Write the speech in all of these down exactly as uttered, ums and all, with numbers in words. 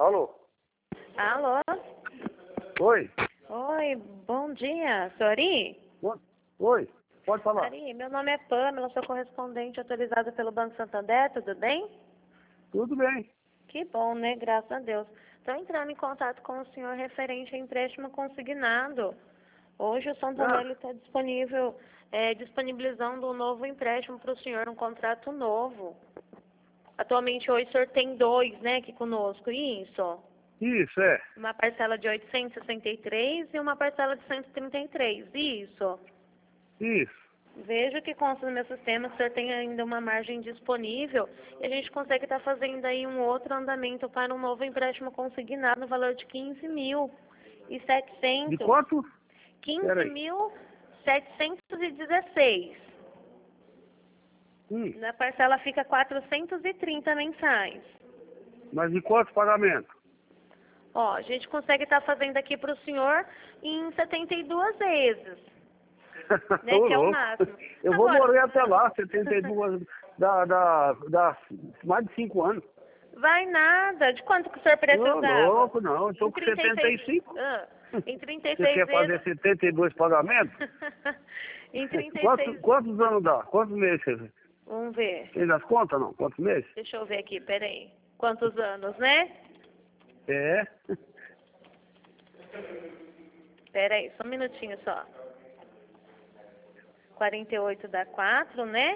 Alô? Alô? Oi? Oi, bom dia, Sori? Oi, pode falar. Sori, meu nome é Pamela, sou correspondente autorizada pelo Banco Santander, tudo bem? Tudo bem. Que bom, né? Graças a Deus. Estou entrando em contato com o senhor referente a empréstimo consignado. Hoje o Santander Ah, está disponível, é, disponibilizando um novo empréstimo para o senhor, um contrato novo. Atualmente hoje o senhor tem dois, né, aqui conosco, isso? isso, é. Uma parcela de oitocentos e sessenta e três e uma parcela de cento e trinta e três, isso. Isso. Vejo que consta no meu sistema que o senhor tem ainda uma margem disponível e a gente consegue estar fazendo aí um outro andamento para um novo empréstimo consignado no valor de quinze mil e De setecentos. quanto? quinze Peraí. mil setecentos e dezesseis. Hum, Na parcela fica quatrocentos e trinta mensais. mas de quanto pagamento? Ó, a gente consegue estar fazendo aqui para o senhor em setenta e duas vezes, né, Ô, que é o louco. máximo. Eu vou Agora, morrer até lá, setenta e dois, dá, dá, dá mais de cinco anos. vai nada. De quanto que o senhor Ô, precisava? louco, não, eu tô Em com trinta e setenta seis. e cinco. Ah, em trinta e Você seis quer fazer vezes. setenta e dois pagamentos? Em trinta e Quantos, seis. quantos anos dá? Quantos meses? Você Vamos ver. fez as contas, não? Quantos meses? Deixa eu ver aqui, peraí. Quantos anos, né? É. Peraí, só um minutinho só. quarenta e oito dá quatro, né?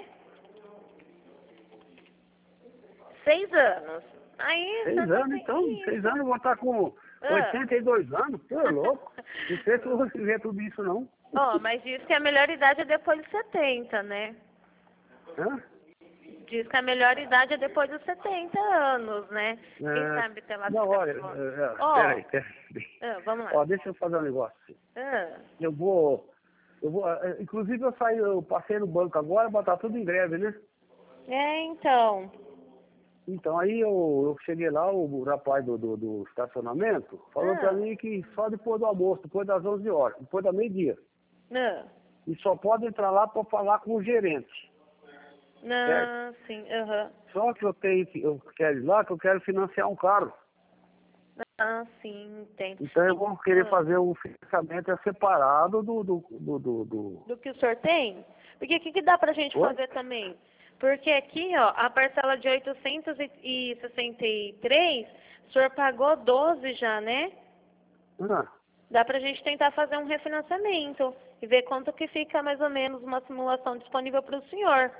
Seis anos. Aí, o senhor Seis só anos, tem então. Seis isso. anos eu vou estar com Ah. oitenta e dois anos. Você é louco. Não sei se eu vou viver tudo isso, não. Ó, mas diz que a melhor idade é depois dos setenta, né? Hã? Diz que a melhor idade é depois dos setenta anos, né? Quem É, sabe pela não, olha, forma. é, é, Ó, peraí, peraí. ah, vamos lá. Ó, deixa eu fazer um negócio. Ah, Eu vou, eu vou, é, inclusive eu saí, eu passei no banco agora, botar tudo em greve, né? é, então. Então aí eu, eu cheguei lá, o rapaz do, do, do estacionamento falou pra Ah, mim que só depois do almoço, depois das onze horas, depois da meio-dia. ah, E só pode entrar lá para falar com o gerente, certo? não, sim, aham. Só que eu tenho que, eu quero ir lá que eu quero financiar um carro. Ah, sim, entendo. Então eu vou querer Ah, fazer um financiamento separado do, do, do, do, do... do que o senhor tem? Porque o que, que dá pra gente Oi? fazer também? Porque aqui, ó, a parcela de oitocentos e sessenta e três, o senhor pagou doze já, né? Ah, Dá pra gente tentar fazer um refinanciamento e ver quanto que fica mais ou menos uma simulação disponível para o senhor.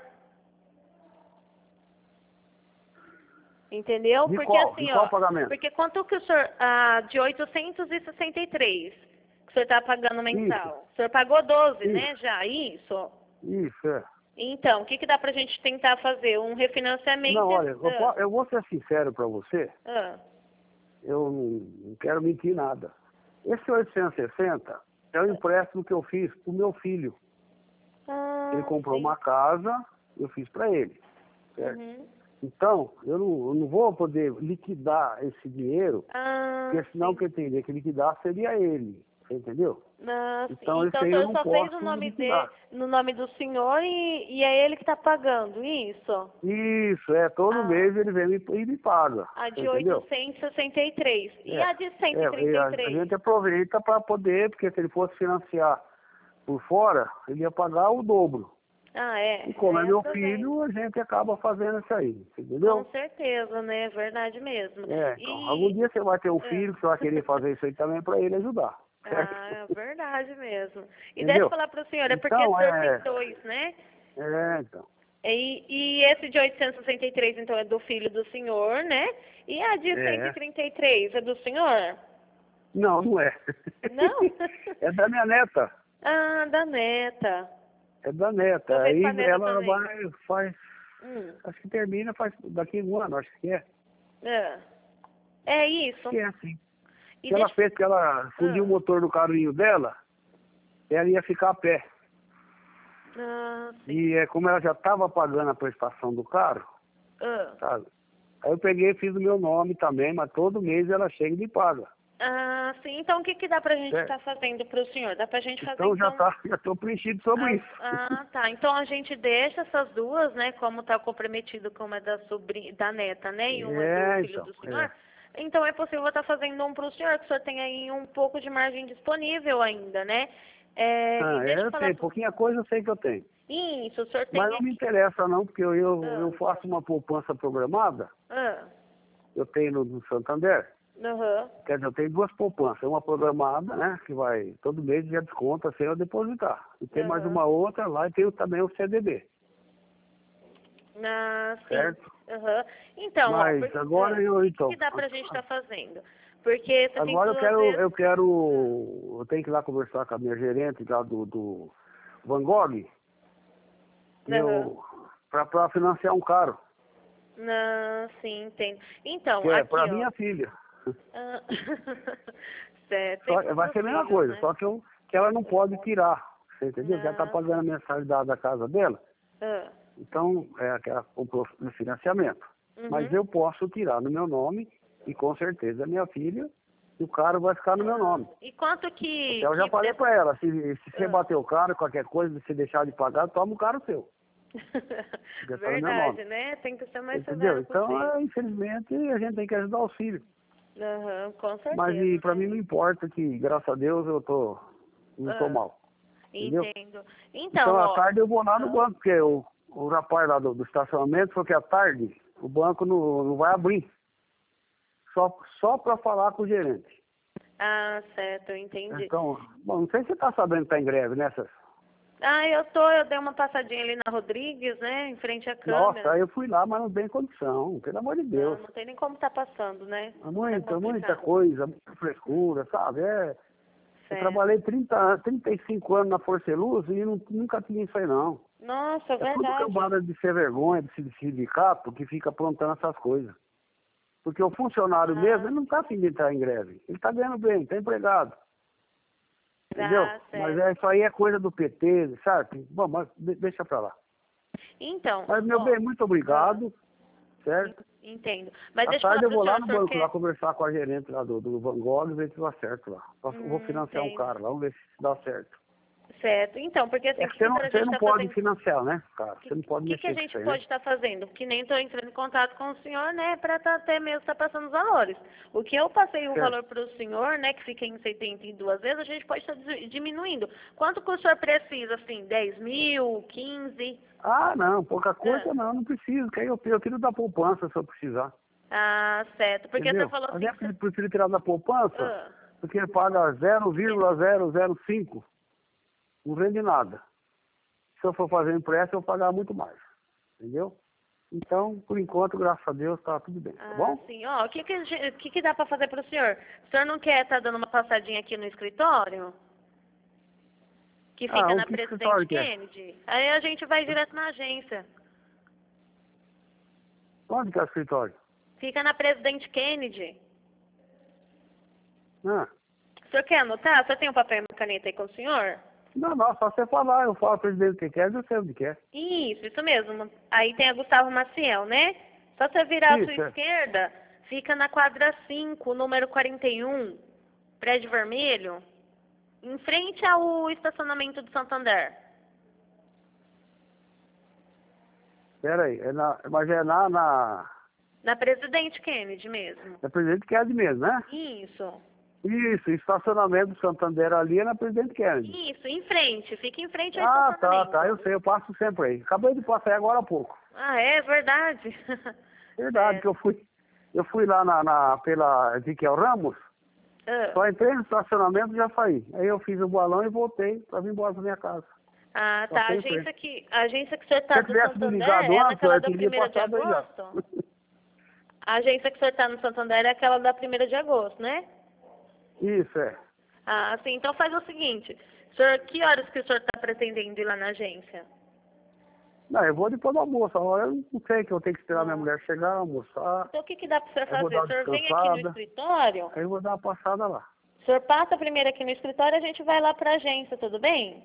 Entendeu? de Porque qual? De assim, qual ó, pagamento? porque quanto que o senhor, ah, de oitocentos e sessenta e três que o senhor está pagando Isso, mensal? O senhor pagou doze, né, isso, já, isso? isso, é. Então, o que que dá pra gente tentar fazer? Um Não, refinanciamento? olha, eu, Ah, po- eu vou ser sincero para você, ah, eu não, não quero mentir nada. Esse oitocentos e sessenta é o empréstimo que eu fiz pro meu filho. Ele ah, comprou sim. uma casa, eu fiz para ele, certo? Uhum. Então, eu não, eu não vou poder liquidar esse dinheiro, Ah, porque senão sim. quem teria que liquidar seria ele, você entendeu? Ah, sim. Então, esse Então o aí eu senhor não só fez o posso nome de, liquidar. no nome do senhor e, e é ele que está pagando, isso? Isso, é, todo Ah, mês ele vem me, e me paga, a você de entendeu? oitocentos e sessenta e três. E É, a de cento é, e e trinta e a, a três? gente aproveita para poder, porque se ele fosse financiar por fora, ele ia pagar o dobro. Ah, é. E como é Aí meu aproveita. filho, a gente acaba fazendo isso aí, Com entendeu? certeza, né? É verdade mesmo. É, então, algum E. dia você vai ter um Ah, filho que você vai querer fazer isso aí também para ele ajudar, certo? ah, é verdade mesmo. E deixa eu Entendeu? falar para o senhor, é porque o Então, senhor tem é, dois, né? é, então. E, e esse de oitocentos e sessenta e três, então, é do filho do senhor, né? E a de cento e É. trinta e três é do senhor? Não, não é. Não? É da minha neta. Ah, da neta. É da neta. Talvez Aí pra neta ela também. vai, faz, Hum. acho que termina faz daqui a um ano, acho que é. É. É Acho isso. que é assim. E Que ela deixa. fez que ela fundiu o Ah, motor do carrinho dela, ela ia ficar a pé. ah, sim. E é, como ela já estava pagando a prestação do carro, Ah. sabe? Aí eu peguei e fiz o meu nome também, mas todo mês ela chega e me paga. Ah, sim. Então, o que que dá pra gente Certo? estar fazendo pro senhor? Dá pra gente fazer, Então já então... tá, já estou preenchido sobre As, isso. ah, tá. Então, a gente deixa essas duas, né? Como tá comprometido com uma da sobrinha, da neta, né? E uma do É, filho então. do senhor. É. Então é possível estar fazendo um para o senhor, que o senhor tem aí um pouco de margem disponível ainda, né? É, Ah, e deixa é, eu eu falar tenho. pro... Pouquinha coisa eu sei que eu tenho. Isso, o senhor tem Mas não me aqui. interessa não, porque eu, eu, Ah, eu faço uma poupança programada, ah, eu tenho no, no Santander. aham, Quer dizer, eu tenho duas poupanças. Uma programada, né, que vai todo mês já desconta sem eu depositar. E tem mais aham. uma outra lá e tenho também o C D B, Ah, sim. certo? Aham. Então, ó, Mas porque, agora ah, eu, o que, então, que dá pra gente estar fazendo? Porque se a gente agora eu às quero, vezes... eu quero, eu tenho que ir lá conversar com a minha gerente lá do, do Van Gogh, que Aham. eu, para financiar um carro, Não, sim, entendo. Então, que é para aqui, ó. minha filha. Ah, certo, tem Só, para os vai seus ser a mesma filhos, coisa, né? só que, eu, que ela não pode tirar, você entendeu? Já está Não, pagando a mensalidade da casa dela, ah, então é aquela comprou no financiamento. Mas uhum. eu posso tirar no meu nome e com certeza a minha filha, e o carro vai ficar no meu nome. E quanto que... Até eu já que falei de- para ela, se, se você ah. bater o carro, qualquer coisa, se você deixar de pagar, toma o carro seu. Porque está no meu nome. Verdade, né? Tem que ser mais Entendeu? severo com o Então, filho. é, infelizmente, a gente tem que ajudar os filhos. Aham, com Mas certeza, para né? mim não importa que, graças a Deus, eu tô, não tô Ah, mal. Entendeu? entendo. Então, Então, à ó... tarde eu vou lá no ah, banco, porque o, o rapaz lá do, do estacionamento falou que à tarde o banco não, não vai abrir. Só, só para falar com o gerente. ah, certo, eu entendi. Então, bom, não sei se você está sabendo que está em greve nessas. Ah, eu tô, eu dei uma passadinha ali na Rodrigues, né? Em frente à Nossa, câmera. aí eu fui lá, mas não tem condição, pelo amor de Não, Deus. não tem nem como tá passando, né? É Tá muita, muita complicado. coisa, muita frescura, sabe? É, eu Certo. trabalhei trinta, an- trinta e cinco anos na Força Luz e não, nunca tinha isso aí não. Nossa, É tudo verdade. cambada de ser vergonha, de de sindicato, que fica aprontando essas coisas. Porque o funcionário mesmo, Ah, ele não está afim de entrar em greve. Ele está ganhando bem, está empregado. Entendeu? ah, Mas certo. é, isso aí é coisa do P T, sabe? Bom, mas de- deixa pra lá. Então, Mas, meu ó, bem, muito ah, obrigado, en- certo? entendo. Mas À deixa eu falar tarde eu pro vou lá senhor, o no senhor banco, lá quer... conversar com a gerente lá do, do Van Gogh e ver se dá certo lá. Eu vou Hum, financiar um entendo. carro lá, vamos ver se dá certo. Certo. Então, porque assim, É o que que, você que não, a você gente não tá pode fazendo? financiar, né, cara? O que, Você não pode que, que a mexer com gente isso aí, né? pode estar fazendo? Que nem estou entrando em contato com o senhor, né, para tá, até mesmo estar passando os valores. O que eu passei o Certo. valor para o senhor, né, que fica em setenta e duas vezes, a gente pode estar di- diminuindo. Quanto que o senhor precisa, assim, dez mil, quinze? Ah, não, pouca Ah, coisa não, não preciso, que aí eu, eu tiro da poupança se eu precisar. ah, certo. Porque você Entendeu? falou Mas assim é que que eu você... prefiro tirar da poupança, Ah, porque ele paga zero vírgula zero zero cinco, não vende nada. Se eu for fazer empréstimo, eu vou pagar muito mais. Entendeu? Então, por enquanto, graças a Deus, tá tudo bem, tá ah, bom? sim. Ó, o que que, a gen- o que que dá para fazer para o senhor? O senhor não quer estar dando uma passadinha aqui no escritório? Que Ah, fica o na que Presidente escritório que é? Kennedy? Aí a gente vai direto na agência. Onde que é o escritório? Fica na Presidente Kennedy. Ah, O senhor quer anotar? O senhor tem um papel e uma caneta aí com o senhor? não, não, só você falar, eu falo para presidente o que quer, eu sei onde quer. Isso, isso mesmo. Aí tem a Gustavo Maciel, né? Só você virar a sua Isso, é. esquerda, fica na quadra cinco, número quarenta e um, prédio vermelho, em frente ao estacionamento do Santander. Pera aí, é na, mas é na, na, Na Presidente Kennedy mesmo. na presidente Kennedy mesmo, né? Isso. Isso, estacionamento do Santander ali é na presidente Kennedy. Isso, em frente. Fica em frente ao Ah, tá, estacionamento. tá, eu sei, eu passo sempre aí. Acabei de passar aí agora há pouco. Ah, é verdade. Verdade, que Certo. eu fui, eu fui lá na, na, pela Ezequiel Ramos, Ah. só entrei no estacionamento e já saí. Aí eu fiz o balão e voltei para vir embora para minha casa. Ah, tá. A Passei em agência frente. que, a agência que o senhor Se tá você do tivesse me Santander ligado é antes, naquela eu da teria primeira de passado aí já. agosto? A agência que o senhor tá no Santander é aquela da primeira de agosto, né? Isso, é. Ah, sim. Então faz o seguinte. Senhor, que horas que o senhor está pretendendo ir lá na agência? Não, eu vou depois do almoço. Agora eu não sei que eu tenho que esperar minha Não. mulher chegar, almoçar. Então o que, que dá para o senhor Aí eu vou dar fazer? O uma senhor vem aqui no descansada. escritório, Aí eu vou dar uma passada lá. o senhor passa primeiro aqui no escritório e a gente vai lá para a agência, tudo bem?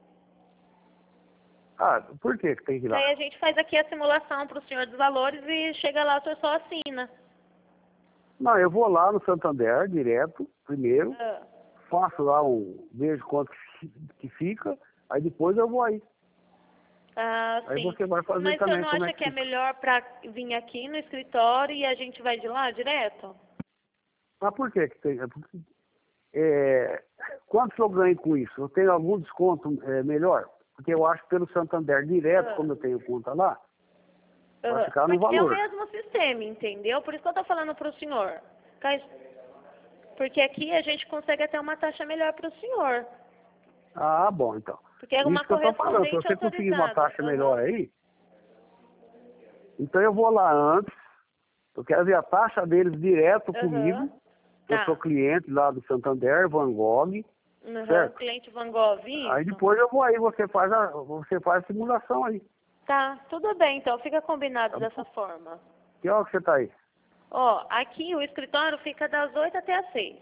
Ah, por que que tem que ir Que lá? aí a gente faz aqui a simulação para o senhor dos valores e chega lá, o senhor só assina. Não, eu vou lá no Santander direto, primeiro. Ah. Faço lá um, vejo quanto que fi- que fica. Aí depois eu vou aí. Ah, Aí sim. você vai fazer Mas o senhor também não como é acha que que é fica. melhor para vir aqui no escritório e a gente vai de lá direto? Mas por que que tem? É porque, é, quanto que eu ganho com isso? Eu tenho algum desconto é, melhor? Porque eu acho que pelo Santander direto, Ah. como eu tenho conta lá, vai Aham. ficar no Porque é o valor. mesmo sistema, entendeu? Por isso que eu tô falando pro senhor. Cai- Porque aqui a gente consegue até uma taxa melhor pro senhor. Ah, bom, então. Porque é uma Isso que eu tô falando, se correspondente você conseguir uma autorizada. taxa Aham. melhor aí, então eu vou lá antes, eu quero ver a taxa deles direto Aham. comigo, eu Tá. sou cliente lá do Santander, Van Gogh, Uhum. certo? Cliente Van Gogh, isso? Aí depois eu vou aí, você faz a, você faz a simulação aí. Tá, tudo bem, então fica combinado Tá dessa bom? forma. Que hora que você tá aí? Ó, aqui o escritório fica das oito até as seis.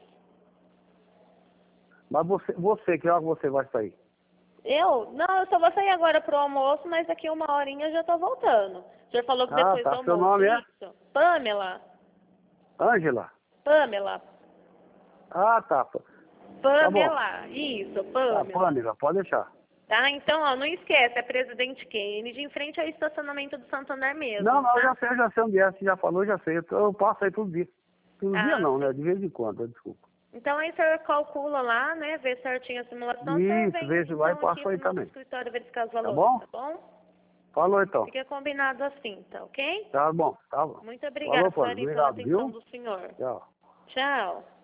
Mas você, você, que hora que você vai sair? Eu? Não, eu só vou sair agora pro almoço, mas daqui uma horinha eu já tô voltando. O senhor falou que Ah, depois do tá. Seu almoço, nome é? isso? Pamela. Ângela? Pamela. Ah, tá. Tá bom. Pamela. Isso, Tá, Pamela. Pâmela, pode deixar. Tá? Então, ó, não esquece, é Presidente Kennedy, em frente ao estacionamento do Santander mesmo, Não, não, tá? eu já sei, eu já sei onde é, você já falou, eu já sei. Eu, eu passo aí todo dia. Todo dia Ah, não, sim. né? De vez em quando, desculpa. Então aí o senhor calcula lá, né? Vê certinho a simulação, o senhor Isso, vem vê se vai e então aqui passo aí pro nosso também. escritório verificar os Tá valores, bom? tá bom? Falou então. Fica combinado assim, tá ok? Tá bom, tá bom. Muito Falou, obrigada, Pâmela. senhora, pela Obrigado, atenção viu? do senhor. Tchau. Tchau.